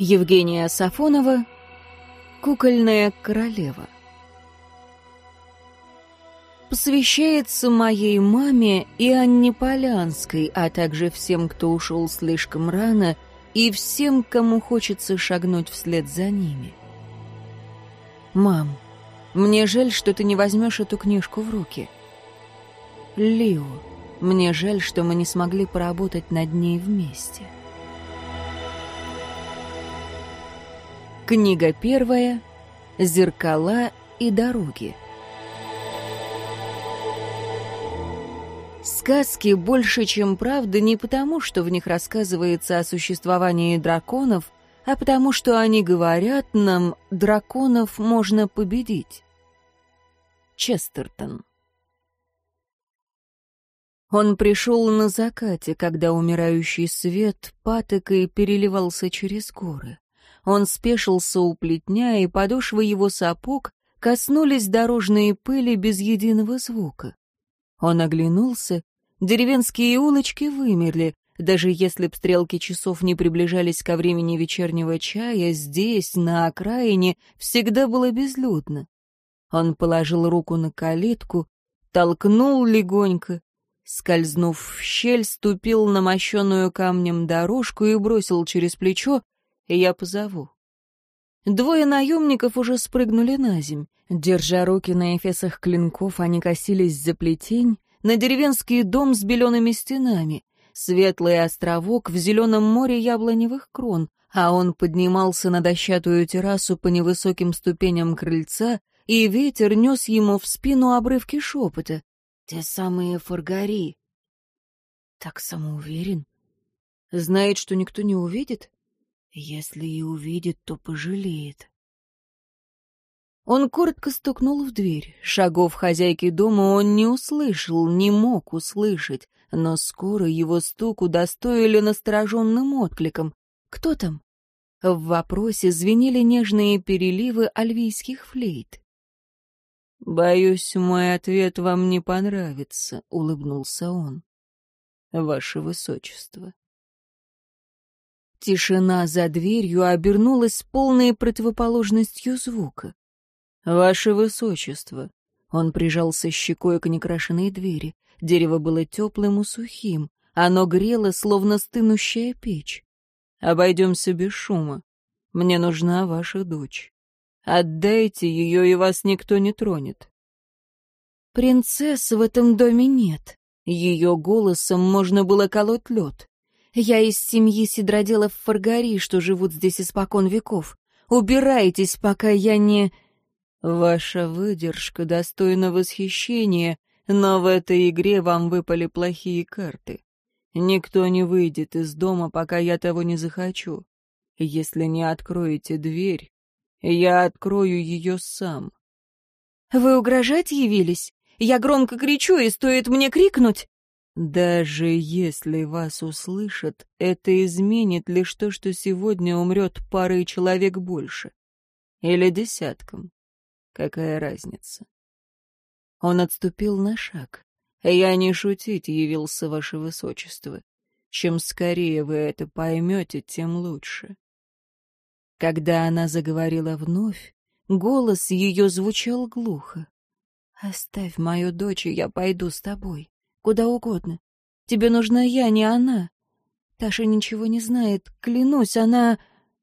Евгения Сафонова «Кукольная королева». Посвящается моей маме и Анне Полянской, а также всем, кто ушел слишком рано, и всем, кому хочется шагнуть вслед за ними. Мам, мне жаль, что ты не возьмешь эту книжку в руки. Лио, мне жаль, что мы не смогли поработать над ней вместе. Книга первая. Зеркала и дороги. Сказки больше, чем правда, не потому, что в них рассказывается о существовании драконов, а потому, что они говорят нам, драконов можно победить. Честертон. Он пришел на закате, когда умирающий свет патокой переливался через горы. Он спешился у плетня, и подошвы его сапог коснулись дорожной пыли без единого звука. Он оглянулся, деревенские улочки вымерли, даже если б стрелки часов не приближались ко времени вечернего чая, здесь, на окраине, всегда было безлюдно. Он положил руку на калитку, толкнул легонько, скользнув в щель, ступил на мощенную камнем дорожку и бросил через плечо: «Я позову». Двое наемников уже спрыгнули на земь. Держа руки на эфесах клинков, они косились за плетень, на деревенский дом с белеными стенами, светлый островок в зеленом море яблоневых крон, а он поднимался на дощатую террасу по невысоким ступеням крыльца, и ветер нес ему в спину обрывки шепота. «Те самые фаргари». Так самоуверен. Знает, что никто не увидит? Если и увидит, то пожалеет. Он коротко стукнул в дверь. Шагов хозяйки дома он не услышал, не мог услышать, но скоро его стук удостоили настороженным откликом. «Кто там?» В вопросе звенели нежные переливы альвийских флейт. «Боюсь, мой ответ вам не понравится», — улыбнулся он. «Ваше Высочество». Тишина за дверью обернулась полной противоположностью звука. «Ваше Высочество!» Он прижался щекой к некрашенной двери. Дерево было теплым и сухим. Оно грело, словно стынущая печь. «Обойдемся без шума. Мне нужна ваша дочь. Отдайте ее, и вас никто не тронет». «Принцесс в этом доме нет». Ее голосом можно было колоть лед. «Я из семьи сидроделов Фаргари, что живут здесь испокон веков. Убирайтесь, пока я не...» «Ваша выдержка достойна восхищения, но в этой игре вам выпали плохие карты. Никто не выйдет из дома, пока я того не захочу. Если не откроете дверь, я открою ее сам». «Вы угрожать явились? Я громко кричу, и стоит мне крикнуть...» «Даже если вас услышат, это изменит лишь то, что сегодня умрет парой человек больше. Или десятком. Какая разница?» Он отступил на шаг. «Я не шутить явился, ваше высочество. Чем скорее вы это поймете, тем лучше». Когда она заговорила вновь, голос ее звучал глухо. «Оставь мою дочь, и я пойду с тобой. Куда угодно. Тебе нужна я, не она. Таша ничего не знает, клянусь, она...»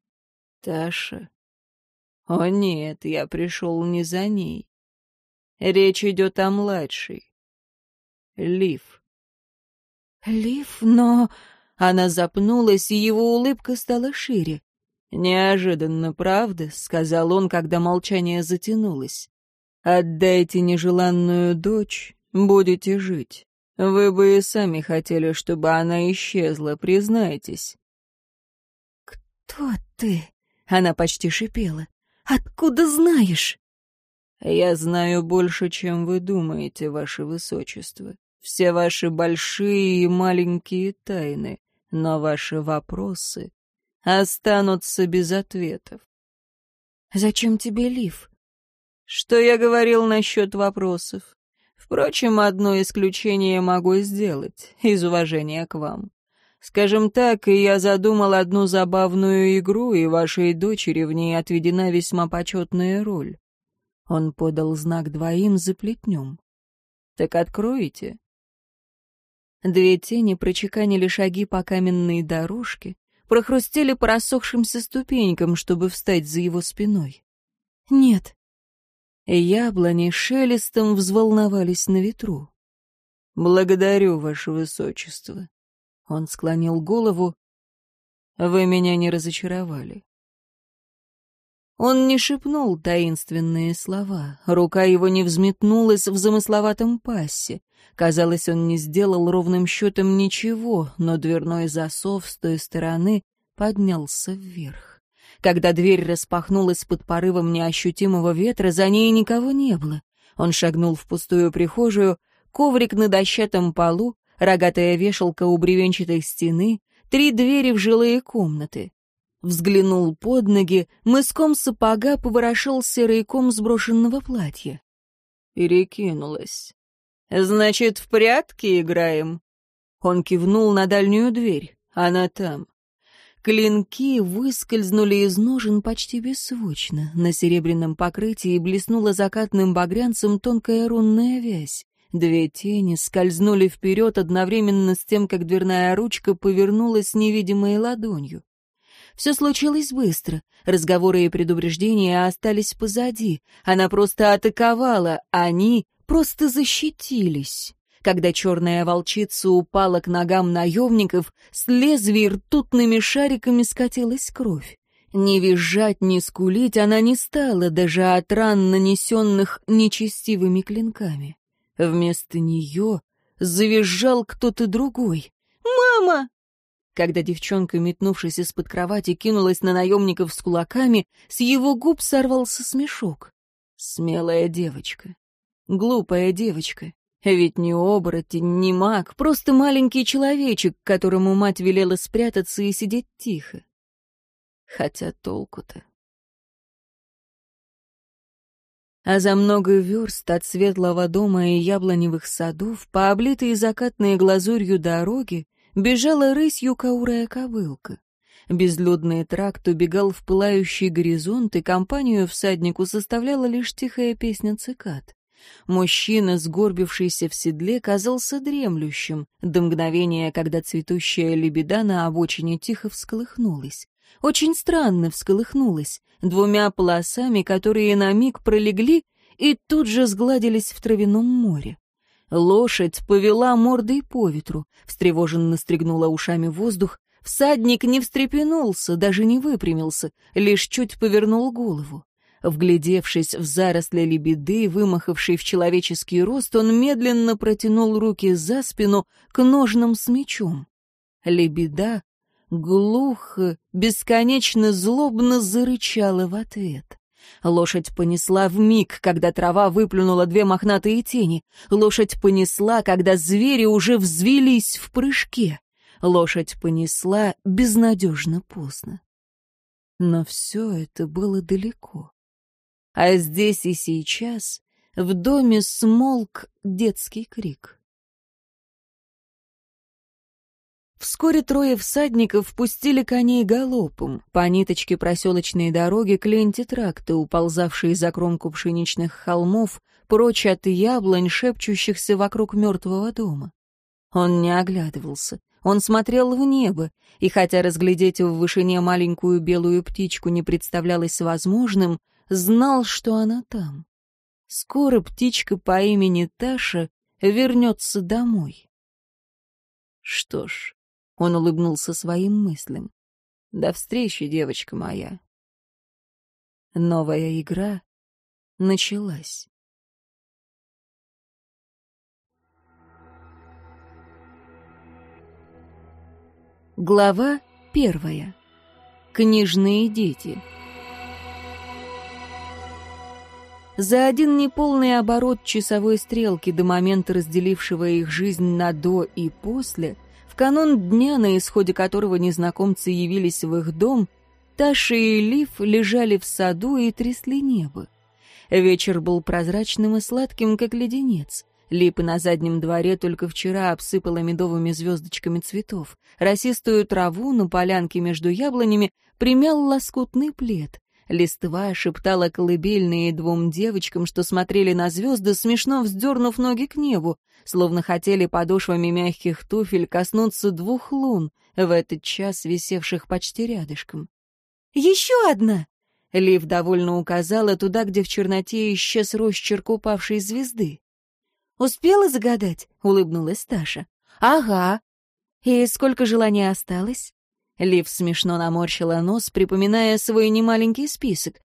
«Таша? О нет, я пришел не за ней. Речь идет о младшей. Лив». «Лив, но...» Она запнулась, и его улыбка стала шире. «Неожиданно, правда?» — сказал он, когда молчание затянулось. «Отдайте нежеланную дочь, будете жить. Вы бы и сами хотели, чтобы она исчезла, признайтесь». «Кто ты?» — она почти шипела. «Откуда знаешь?» «Я знаю больше, чем вы думаете, ваше высочество. Все ваши большие и маленькие тайны, но ваши вопросы останутся без ответов». «Зачем тебе Лив?» «Что я говорил насчет вопросов? Впрочем, одно исключение могу сделать, из уважения к вам. Скажем так, я задумал одну забавную игру, и вашей дочери в ней отведена весьма почетная роль». Он подал знак двоим за плетнем. «Так откроете?» Две тени прочеканили шаги по каменной дорожке, прохрустели по рассохшимся ступенькам, чтобы встать за его спиной. «Нет». Яблони шелестом взволновались на ветру. «Благодарю, ваше высочество». Он склонил голову. «Вы меня не разочаровали». Он не шепнул таинственные слова, рука его не взметнулась в замысловатом пассе. Казалось, он не сделал ровным счетом ничего, но дверной засов с той стороны поднялся вверх. Когда дверь распахнулась под порывом неощутимого ветра, за ней никого не было. Он шагнул в пустую прихожую, коврик на дощатом полу, рогатая вешалка у бревенчатой стены, 3 двери в жилые комнаты. Взглянул под ноги, мыском сапога поворошил серый ком сброшенного платья. Перекинулась. «Значит, в прятки играем?» Он кивнул на дальнюю дверь. «Она там». Клинки выскользнули из ножен почти беззвучно. На серебряном покрытии блеснула закатным багрянцем тонкая рунная вязь. 2 тени скользнули вперед одновременно с тем, как дверная ручка повернулась невидимой ладонью. Все случилось быстро. Разговоры и предупреждения остались позади. Она просто атаковала, они просто защитились. Когда черная волчица упала к ногам наемников, с лезвий ртутными шариками скатилась кровь. Ни визжать, ни скулить она не стала, даже от ран, нанесенных нечестивыми клинками. Вместо нее завизжал кто-то другой. «Мама!» Когда девчонка, метнувшись из-под кровати, кинулась на наемников с кулаками, с его губ сорвался смешок. Смелая девочка. Глупая девочка. Ведь не оборотень, не маг, просто маленький человечек, которому мать велела спрятаться и сидеть тихо. Хотя толку-то. А за много верст от светлого дома и яблоневых садов, по облитой закатной глазурью дороги, бежала рысью каурая кобылка. Безлюдный тракт убегал в пылающий горизонт, и компанию всаднику составляла лишь тихая песня цикад. Мужчина, сгорбившийся в седле, казался дремлющим, до мгновения, когда цветущая лебеда на обочине тихо всколыхнулась. Очень странно всколыхнулась, 2 полосами, которые на миг пролегли и тут же сгладились в травяном море. Лошадь повела мордой по ветру, встревоженно стригнула ушами воздух. Всадник не встрепенулся, даже не выпрямился, лишь чуть повернул голову. Вглядевшись в заросли лебеды, вымахавшей в человеческий рост, он медленно протянул руки за спину к ножнам с мечом. Лебеда глухо, бесконечно злобно зарычала в ответ. Лошадь понесла вмиг, когда трава выплюнула 2 мохнатые тени. Лошадь понесла, когда звери уже взвились в прыжке. Лошадь понесла безнадежно поздно. Но все это было далеко. А здесь и сейчас в доме смолк детский крик. Вскоре 3 всадников пустили коней галопом по ниточке проселочной дороги к ленте тракта, уползавшей за кромку пшеничных холмов, прочь от яблонь, шепчущихся вокруг мертвого дома. Он не оглядывался, он смотрел в небо, и хотя разглядеть в вышине маленькую белую птичку не представлялось возможным, знал, что она там. Скоро птичка по имени Таша вернется домой. Что ж, он улыбнулся своим мыслям. До встречи, девочка моя. Новая игра началась. Глава 1. Книжные дети. За один неполный оборот часовой стрелки до момента, разделившего их жизнь на «до» и «после», в канун дня, на исходе которого незнакомцы явились в их дом, Таша и Лив лежали в саду и трясли небо. Вечер был прозрачным и сладким, как леденец. Липы на заднем дворе только вчера обсыпала медовыми звездочками цветов. Росистую траву на полянке между яблонями примял лоскутный плед. Листва шептала колыбельные двум девочкам, что смотрели на звезды, смешно вздернув ноги к небу, словно хотели подошвами мягких туфель коснуться двух лун, в этот час висевших почти рядышком. «Еще одна!» — Лив довольно указала туда, где в черноте исчез росчерк упавшей звезды. «Успела загадать?» — улыбнулась Таша. «Ага. И сколько желаний осталось?» Лив смешно наморщила нос, припоминая свой немаленький список.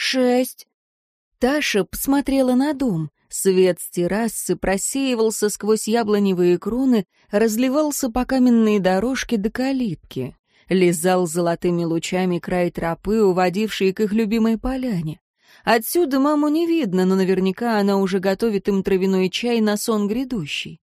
6. Таша посмотрела на дом. Свет с террасы просеивался сквозь яблоневые кроны, разливался по каменной дорожке до калитки. Лизал золотыми лучами край тропы, уводившей к их любимой поляне. Отсюда маму не видно, но наверняка она уже готовит им травяной чай на сон грядущий.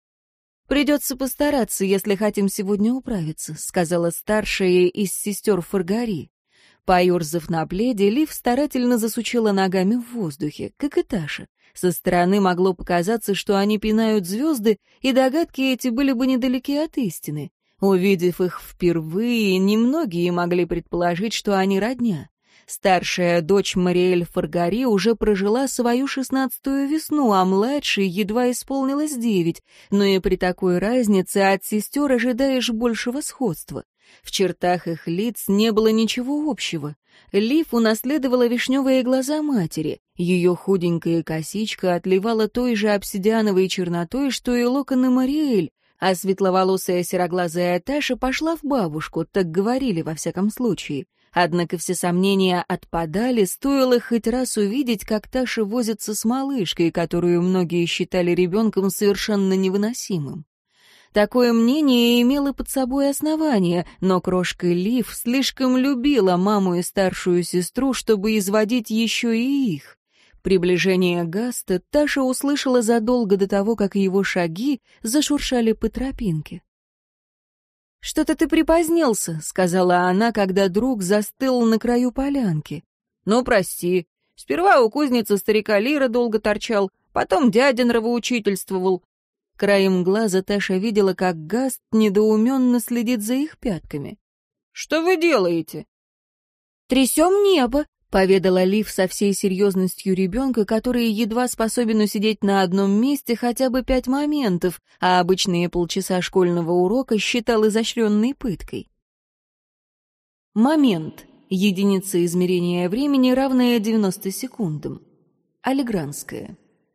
«Придется постараться, если хотим сегодня управиться», — сказала старшая из сестер Фаргари. Поерзав на пледе, Лив старательно засучила ногами в воздухе, как и Таша. Со стороны могло показаться, что они пинают звезды, и догадки эти были бы недалеки от истины. Увидев их впервые, немногие могли предположить, что они родня. Старшая дочь Мариэль Фаргари уже прожила свою 16-ю весну, а младшей едва исполнилось 9, но и при такой разнице от сестер ожидаешь большего сходства. В чертах их лиц не было ничего общего. Лив унаследовала вишневые глаза матери, ее худенькая косичка отливала той же обсидиановой чернотой, что и локоны Мариэль, а светловолосая сероглазая Таша пошла в бабушку, так говорили во всяком случае. Однако все сомнения отпадали, стоило хоть раз увидеть, как Таша возится с малышкой, которую многие считали ребенком совершенно невыносимым. Такое мнение имело под собой основание, но крошка Лив слишком любила маму и старшую сестру, чтобы изводить еще и их. Приближение Гаста Таша услышала задолго до того, как его шаги зашуршали по тропинке. «Что-то ты припозднился», — сказала она, когда друг застыл на краю полянки. «Ну, прости. Сперва у кузницы старика Лира долго торчал, потом дядя нравоучительствовал». Краем глаза Таша видела, как Гаст недоуменно следит за их пятками. «Что вы делаете?» «Трясем небо», — поведала Лив со всей серьезностью ребенка, который едва способен усидеть на одном месте хотя бы 5 моментов, а обычные полчаса школьного урока считал изощренной пыткой. Момент. Единица измерения времени, равная 90 секундам. Алигранская.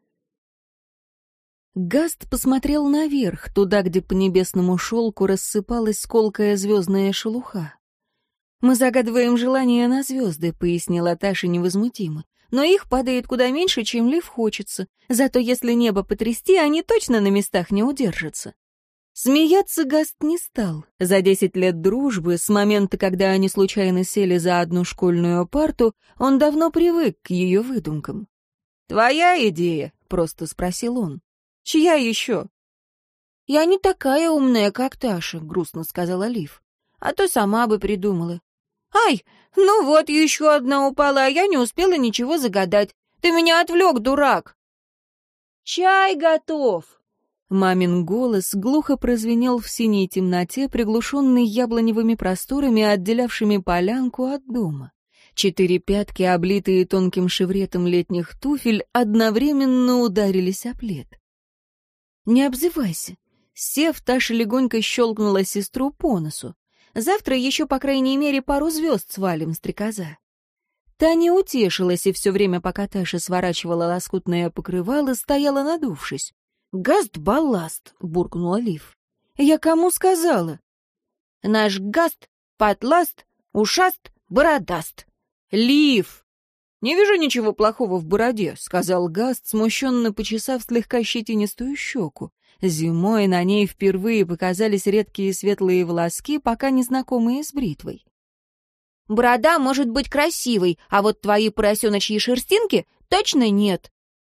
Гаст посмотрел наверх, туда, где по небесному шелку рассыпалась сколкая звездная шелуха. «Мы загадываем желания на звезды», — пояснила Таша невозмутимо. «Но их падает куда меньше, чем Лив хочется. Зато если небо потрясти, они точно на местах не удержатся». Смеяться Гаст не стал. За 10 лет дружбы, с момента, когда они случайно сели за одну школьную парту, он давно привык к ее выдумкам. «Твоя идея?» — просто спросил он. «Чья еще?» «Я не такая умная, как Таша», — грустно сказала Лив. «А то сама бы придумала». «Ай, ну вот, еще одна упала, а я не успела ничего загадать. Ты меня отвлек, дурак!» «Чай готов!» Мамин голос глухо прозвенел в синей темноте, приглушенной яблоневыми просторами, отделявшими полянку от дома. 4 пятки, облитые тонким шевретом летних туфель, одновременно ударились о плед. «Не обзывайся!» Сев, Таша легонько щелкнула сестру по носу. «Завтра еще, по крайней мере, пару звезд свалим, стрекоза». Та не утешилась, и все время, пока Таша сворачивала лоскутное покрывало, стояла надувшись. «Гаст балласт», — буркнула Лив. «Я кому сказала?» «Наш Гаст потласт, ушаст, бородаст». «Лив!» «Не вижу ничего плохого в бороде», — сказал Гаст, смущенно почесав слегка щетинистую щеку. Зимой на ней впервые показались редкие светлые волоски, пока незнакомые с бритвой. «Борода может быть красивой, а вот твои поросеночьи шерстинки точно нет».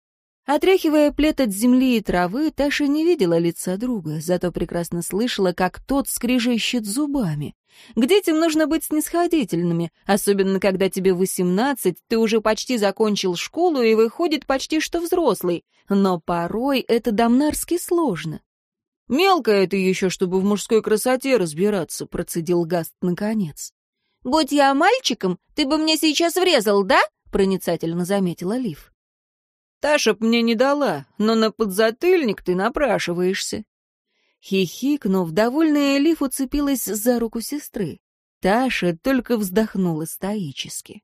Отряхивая плед от земли и травы, Таша не видела лица друга, зато прекрасно слышала, как тот скрежещет зубами. К детям нужно быть снисходительными, особенно когда тебе 18, ты уже почти закончил школу и выходит почти что взрослый, но порой это домнарски сложно. «Мелкая ты еще, чтобы в мужской красоте разбираться», — процедил Гаст наконец. «Будь я мальчиком, ты бы мне сейчас врезал, да?» — проницательно заметила Лив. «Таша б мне не дала, но на подзатыльник ты напрашиваешься». Хихикнув, довольная Лив уцепилась за руку сестры. Таша только вздохнула стоически.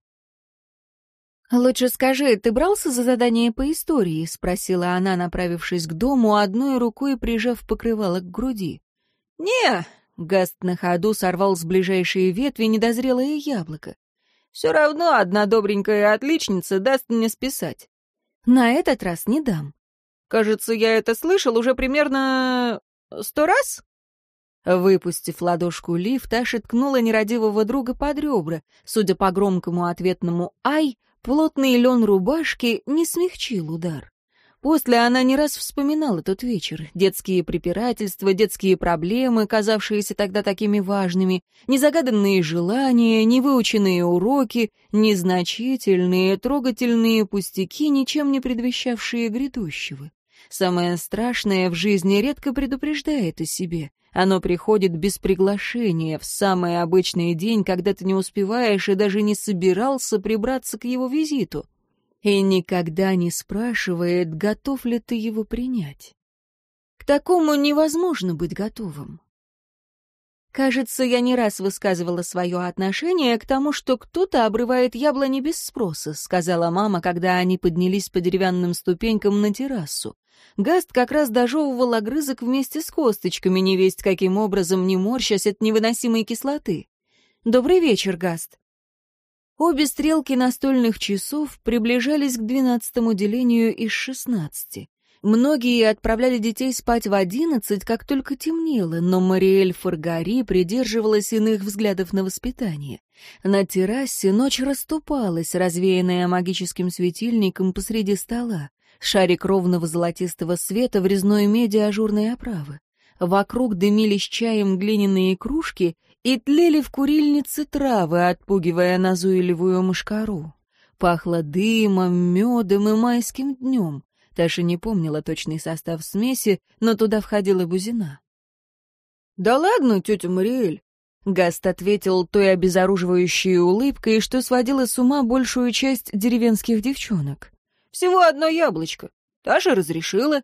«Лучше скажи, ты брался за задание по истории?» — спросила она, направившись к дому, одной рукой прижав покрывало к груди. «Не!» — Гаст на ходу сорвал с ближайшей ветви недозрелое яблоко. «Все равно одна добренькая отличница даст мне списать». «На этот раз не дам». «Кажется, я это слышал уже примерно 100 раз?» Выпустив ладошку Лив, Таша ткнула нерадивого друга под ребра. Судя по громкому ответному «ай», плотный лен рубашки не смягчил удар. После она не раз вспоминала тот вечер. Детские препирательства, детские проблемы, казавшиеся тогда такими важными, незагаданные желания, невыученные уроки, незначительные, трогательные пустяки, ничем не предвещавшие грядущего. Самое страшное в жизни редко предупреждает о себе. Оно приходит без приглашения, в самый обычный день, когда ты не успеваешь и даже не собирался прибраться к его визиту. И никогда не спрашивает, готов ли ты его принять. К такому невозможно быть готовым. Кажется, я не раз высказывала свое отношение к тому, что кто-то обрывает яблони без спроса, сказала мама, когда они поднялись по деревянным ступенькам на террасу. Гаст как раз дожевывал огрызок вместе с косточками, невесть каким образом не морщась от невыносимой кислоты. «Добрый вечер, Гаст». Обе стрелки настольных часов приближались к 12-му делению из 16. Многие отправляли детей спать в 11, как только темнело, но Мариэль Фаргари придерживалась иных взглядов на воспитание. На террасе ночь расступалась, развеянная магическим светильником посреди стола. Шарик ровного золотистого света в резной меди ажурной оправы. Вокруг дымились чаем глиняные кружки и тлели в курильнице травы, отпугивая назойливую мошкару. Пахло дымом, медом и майским днем. Таша не помнила точный состав смеси, но туда входила бузина. «Да ладно, тетя Мариэль!» Гаст ответил той обезоруживающей улыбкой, что сводила с ума большую часть деревенских девчонок. «Всего одно яблочко. Таша разрешила».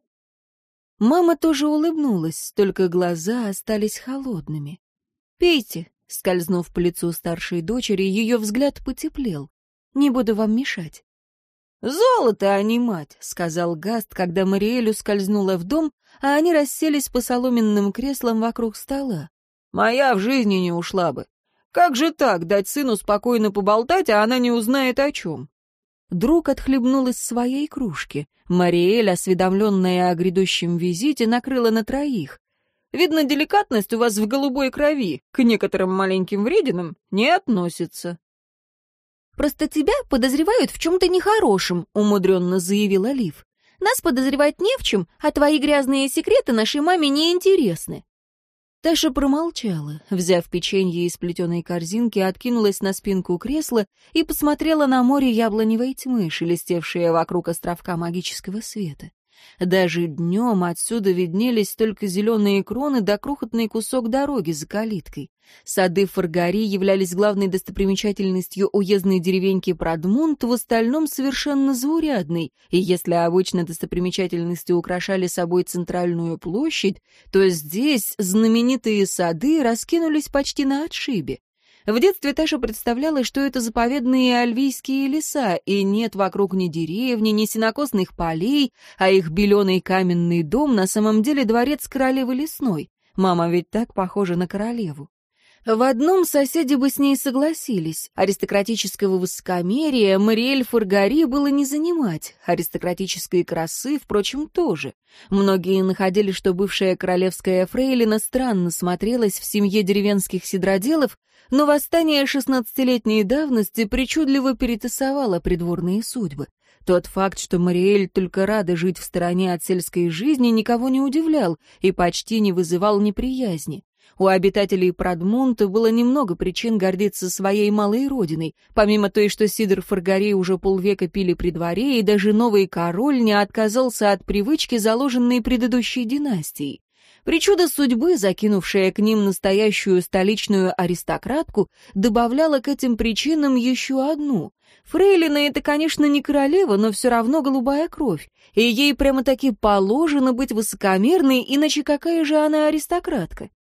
Мама тоже улыбнулась, только глаза остались холодными. «Пейте», — скользнув по лицу старшей дочери, ее взгляд потеплел. «Не буду вам мешать». «Золото, а не мать», — сказал Гаст, когда Мариэль ускользнула в дом, а они расселись по соломенным креслам вокруг стола. «Моя в жизни не ушла бы. Как же так, дать сыну спокойно поболтать, а она не узнает о чем?» Друг отхлебнул из своей кружки. Мариэль, осведомленная о грядущем визите, накрыла на троих. «Видно, деликатность у вас в голубой крови, к некоторым маленьким врединам не относится». «Просто тебя подозревают в чем-то нехорошем», — умудренно заявила Лив. «Нас подозревать не в чем, а твои грязные секреты нашей маме не интересны». Таша промолчала, взяв печенье из плетеной корзинки, откинулась на спинку кресла и посмотрела на море яблоневой тьмы, шелестевшее вокруг островка магического света. Даже днем отсюда виднелись только зеленые кроны да крохотный кусок дороги за калиткой. Сады Фаргари являлись главной достопримечательностью уездной деревеньки Прадмунт, в остальном совершенно заурядной, и если обычно достопримечательности украшали собой центральную площадь, то здесь знаменитые сады раскинулись почти на отшибе. В детстве Таша представляла, что это заповедные альвийские леса, и нет вокруг ни деревни, ни сенокосных полей, а их беленый каменный дом на самом деле дворец королевы лесной. Мама ведь так похожа на королеву. В одном соседи бы с ней согласились. Аристократического высокомерия Мариэль Фаргари было не занимать. Аристократической красы, впрочем, тоже. Многие находили, что бывшая королевская фрейлина странно смотрелась в семье деревенских седроделов, но восстание 16-летней давности причудливо перетасовало придворные судьбы. Тот факт, что Мариэль только рада жить в стороне от сельской жизни, никого не удивлял и почти не вызывал неприязни. У обитателей Прадмунта было немного причин гордиться своей малой родиной, помимо той, что Сидор Фаргари уже полвека пили при дворе, и даже новый король не отказался от привычки, заложенной предыдущей династией. Причуда судьбы, закинувшая к ним настоящую столичную аристократку, добавляла к этим причинам еще одну. Фрейлина — это, конечно, не королева, но все равно голубая кровь, и ей прямо-таки положено быть высокомерной, иначе какая же она аристократка?